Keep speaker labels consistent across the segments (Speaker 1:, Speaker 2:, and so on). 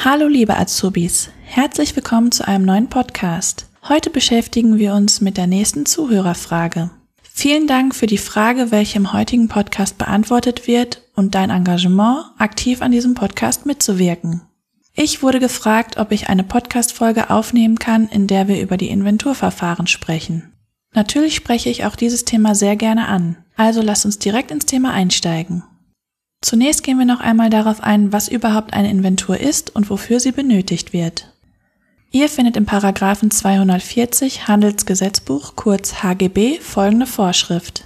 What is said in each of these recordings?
Speaker 1: Hallo liebe Azubis, herzlich willkommen zu einem neuen Podcast. Heute beschäftigen wir uns mit der nächsten Zuhörerfrage. Vielen Dank für die Frage, welche im heutigen Podcast beantwortet wird und dein Engagement, aktiv an diesem Podcast mitzuwirken. Ich wurde gefragt, ob ich eine Podcast-Folge aufnehmen kann, in der wir über die Inventurverfahren sprechen. Natürlich spreche ich auch dieses Thema sehr gerne an, also lasst uns direkt ins Thema einsteigen. Zunächst gehen wir noch einmal darauf ein, was überhaupt eine Inventur ist und wofür sie benötigt wird. Ihr findet im Paragraphen 240 Handelsgesetzbuch, kurz HGB, folgende Vorschrift.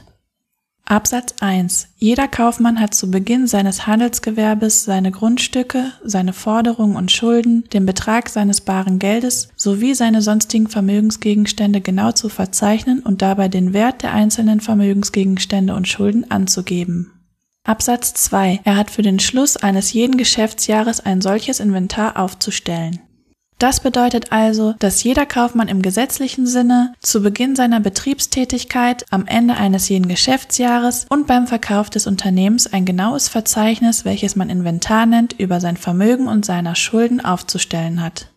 Speaker 1: Absatz 1. Jeder Kaufmann hat zu Beginn seines Handelsgewerbes seine Grundstücke, seine Forderungen und Schulden, den Betrag seines baren Geldes sowie seine sonstigen Vermögensgegenstände genau zu verzeichnen und dabei den Wert der einzelnen Vermögensgegenstände und Schulden anzugeben. Absatz 2. Er hat für den Schluss eines jeden Geschäftsjahres ein solches Inventar aufzustellen. Das bedeutet also, dass jeder Kaufmann im gesetzlichen Sinne zu Beginn seiner Betriebstätigkeit, am Ende eines jeden Geschäftsjahres und beim Verkauf des Unternehmens ein genaues Verzeichnis, welches man Inventar nennt, über sein Vermögen und seiner Schulden aufzustellen hat.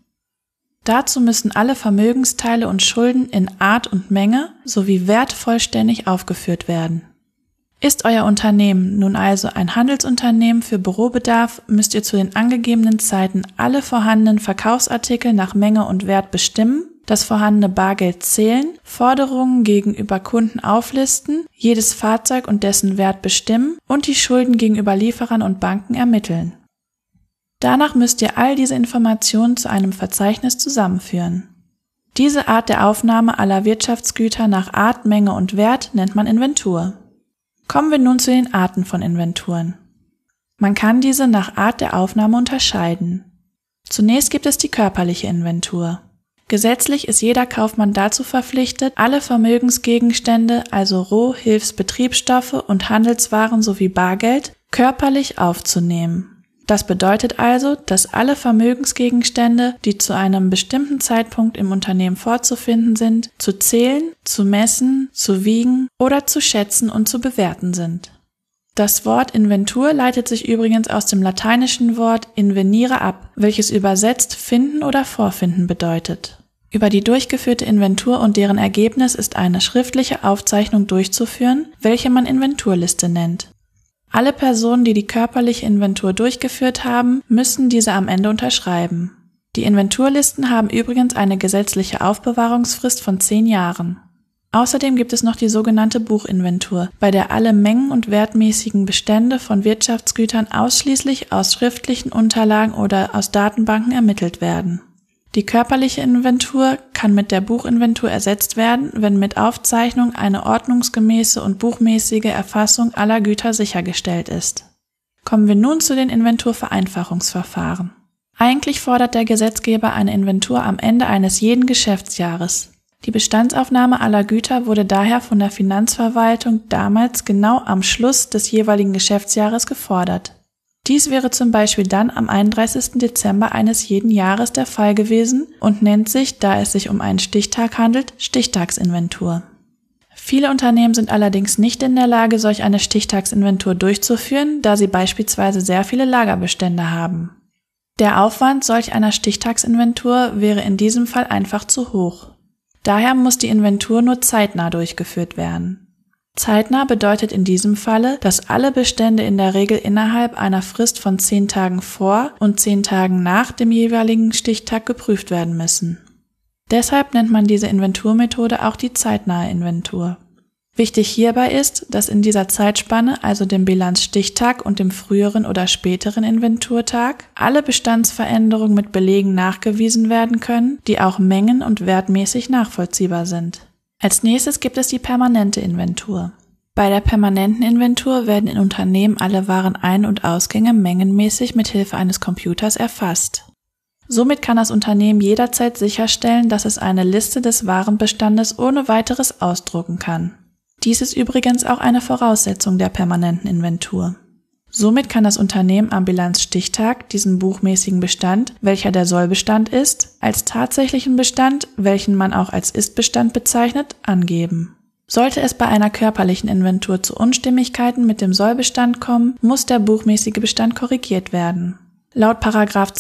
Speaker 1: Dazu müssen alle Vermögensteile und Schulden in Art und Menge sowie Wert vollständig aufgeführt werden. Ist euer Unternehmen nun also ein Handelsunternehmen für Bürobedarf, müsst ihr zu den angegebenen Zeiten alle vorhandenen Verkaufsartikel nach Menge und Wert bestimmen, das vorhandene Bargeld zählen, Forderungen gegenüber Kunden auflisten, jedes Fahrzeug und dessen Wert bestimmen und die Schulden gegenüber Lieferern und Banken ermitteln. Danach müsst ihr all diese Informationen zu einem Verzeichnis zusammenführen. Diese Art der Aufnahme aller Wirtschaftsgüter nach Art, Menge und Wert nennt man Inventur. Kommen wir nun zu den Arten von Inventuren. Man kann diese nach Art der Aufnahme unterscheiden. Zunächst gibt es die körperliche Inventur. Gesetzlich ist jeder Kaufmann dazu verpflichtet, alle Vermögensgegenstände, also Roh-, Hilfs-, Betriebsstoffe und Handelswaren sowie Bargeld, körperlich aufzunehmen. Das bedeutet also, dass alle Vermögensgegenstände, die zu einem bestimmten Zeitpunkt im Unternehmen vorzufinden sind, zu zählen, zu messen, zu wiegen oder zu schätzen und zu bewerten sind. Das Wort Inventur leitet sich übrigens aus dem lateinischen Wort invenire ab, welches übersetzt finden oder vorfinden bedeutet. Über die durchgeführte Inventur und deren Ergebnis ist eine schriftliche Aufzeichnung durchzuführen, welche man Inventurliste nennt. Alle Personen, die die körperliche Inventur durchgeführt haben, müssen diese am Ende unterschreiben. Die Inventurlisten haben übrigens eine gesetzliche Aufbewahrungsfrist von 10 Jahren. Außerdem gibt es noch die sogenannte Buchinventur, bei der alle mengen- und wertmäßigen Bestände von Wirtschaftsgütern ausschließlich aus schriftlichen Unterlagen oder aus Datenbanken ermittelt werden. Die körperliche Inventur kann mit der Buchinventur ersetzt werden, wenn mit Aufzeichnung eine ordnungsgemäße und buchmäßige Erfassung aller Güter sichergestellt ist. Kommen wir nun zu den Inventurvereinfachungsverfahren. Eigentlich fordert der Gesetzgeber eine Inventur am Ende eines jeden Geschäftsjahres. Die Bestandsaufnahme aller Güter wurde daher von der Finanzverwaltung damals genau am Schluss des jeweiligen Geschäftsjahres gefordert. Dies wäre zum Beispiel dann am 31. Dezember eines jeden Jahres der Fall gewesen und nennt sich, da es sich um einen Stichtag handelt, Stichtagsinventur. Viele Unternehmen sind allerdings nicht in der Lage, solch eine Stichtagsinventur durchzuführen, da sie beispielsweise sehr viele Lagerbestände haben. Der Aufwand solch einer Stichtagsinventur wäre in diesem Fall einfach zu hoch. Daher muss die Inventur nur zeitnah durchgeführt werden. Zeitnah bedeutet in diesem Falle, dass alle Bestände in der Regel innerhalb einer Frist von 10 Tagen vor und 10 Tagen nach dem jeweiligen Stichtag geprüft werden müssen. Deshalb nennt man diese Inventurmethode auch die zeitnahe Inventur. Wichtig hierbei ist, dass in dieser Zeitspanne, also dem Bilanzstichtag und dem früheren oder späteren Inventurtag, alle Bestandsveränderungen mit Belegen nachgewiesen werden können, die auch mengen- und wertmäßig nachvollziehbar sind. Als nächstes gibt es die permanente Inventur. Bei der permanenten Inventur werden in Unternehmen alle Warenein- und Ausgänge mengenmäßig mit Hilfe eines Computers erfasst. Somit kann das Unternehmen jederzeit sicherstellen, dass es eine Liste des Warenbestandes ohne weiteres ausdrucken kann. Dies ist übrigens auch eine Voraussetzung der permanenten Inventur. Somit kann das Unternehmen am Bilanzstichtag diesen buchmäßigen Bestand, welcher der Sollbestand ist, als tatsächlichen Bestand, welchen man auch als Ist-Bestand bezeichnet, angeben. Sollte es bei einer körperlichen Inventur zu Unstimmigkeiten mit dem Sollbestand kommen, muss der buchmäßige Bestand korrigiert werden. Laut §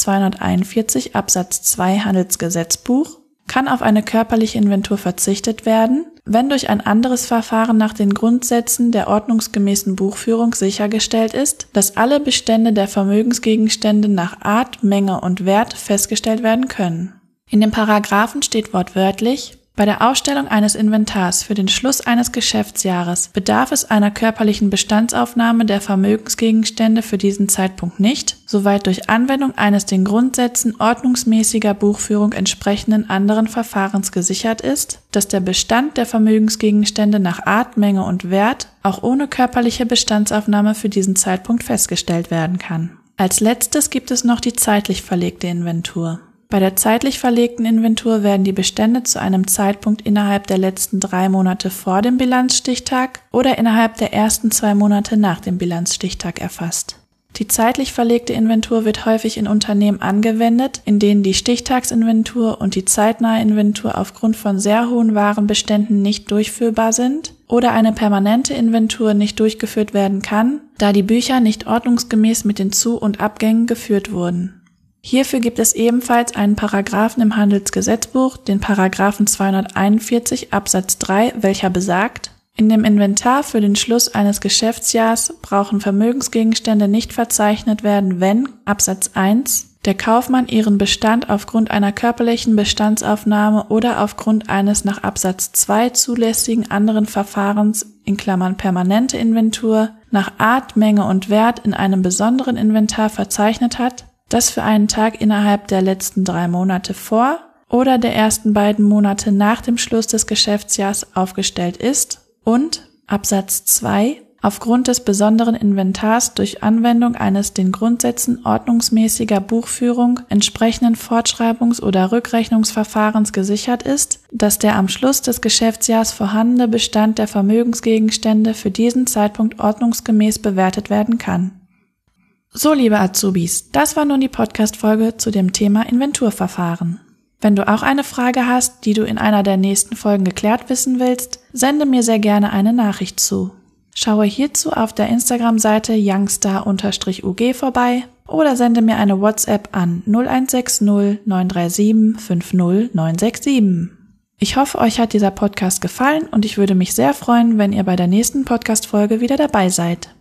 Speaker 1: 241 Absatz 2 Handelsgesetzbuch kann auf eine körperliche Inventur verzichtet werden, wenn durch ein anderes Verfahren nach den Grundsätzen der ordnungsgemäßen Buchführung sichergestellt ist, dass alle Bestände der Vermögensgegenstände nach Art, Menge und Wert festgestellt werden können. In dem Paragraphen steht wortwörtlich: Bei der Aufstellung eines Inventars für den Schluss eines Geschäftsjahres bedarf es einer körperlichen Bestandsaufnahme der Vermögensgegenstände für diesen Zeitpunkt nicht, soweit durch Anwendung eines den Grundsätzen ordnungsmäßiger Buchführung entsprechenden anderen Verfahrens gesichert ist, dass der Bestand der Vermögensgegenstände nach Art, Menge und Wert auch ohne körperliche Bestandsaufnahme für diesen Zeitpunkt festgestellt werden kann. Als letztes gibt es noch die zeitlich verlegte Inventur. Bei der zeitlich verlegten Inventur werden die Bestände zu einem Zeitpunkt innerhalb der letzten 3 Monate vor dem Bilanzstichtag oder innerhalb der ersten 2 Monate nach dem Bilanzstichtag erfasst. Die zeitlich verlegte Inventur wird häufig in Unternehmen angewendet, in denen die Stichtagsinventur und die zeitnahe Inventur aufgrund von sehr hohen Warenbeständen nicht durchführbar sind oder eine permanente Inventur nicht durchgeführt werden kann, da die Bücher nicht ordnungsgemäß mit den Zu- und Abgängen geführt wurden. Hierfür gibt es ebenfalls einen Paragraphen im Handelsgesetzbuch, den Paragraphen 241 Absatz 3, welcher besagt: In dem Inventar für den Schluss eines Geschäftsjahrs brauchen Vermögensgegenstände nicht verzeichnet werden, wenn Absatz 1 der Kaufmann ihren Bestand aufgrund einer körperlichen Bestandsaufnahme oder aufgrund eines nach Absatz 2 zulässigen anderen Verfahrens (permanente Inventur) nach Art, Menge und Wert in einem besonderen Inventar verzeichnet hat, das für einen Tag innerhalb der letzten 3 Monate vor oder der ersten 2 Monate nach dem Schluss des Geschäftsjahrs aufgestellt ist und Absatz 2 aufgrund des besonderen Inventars durch Anwendung eines den Grundsätzen ordnungsmäßiger Buchführung entsprechenden Fortschreibungs- oder Rückrechnungsverfahrens gesichert ist, dass der am Schluss des Geschäftsjahrs vorhandene Bestand der Vermögensgegenstände für diesen Zeitpunkt ordnungsgemäß bewertet werden kann. So, liebe Azubis, das war nun die Podcast-Folge zu dem Thema Inventurverfahren. Wenn du auch eine Frage hast, die du in einer der nächsten Folgen geklärt wissen willst, sende mir sehr gerne eine Nachricht zu. Schaue hierzu auf der Instagram-Seite youngstar_ug vorbei oder sende mir eine WhatsApp an 0160 937 50 967. Ich hoffe, euch hat dieser Podcast gefallen und ich würde mich sehr freuen, wenn ihr bei der nächsten Podcast-Folge wieder dabei seid.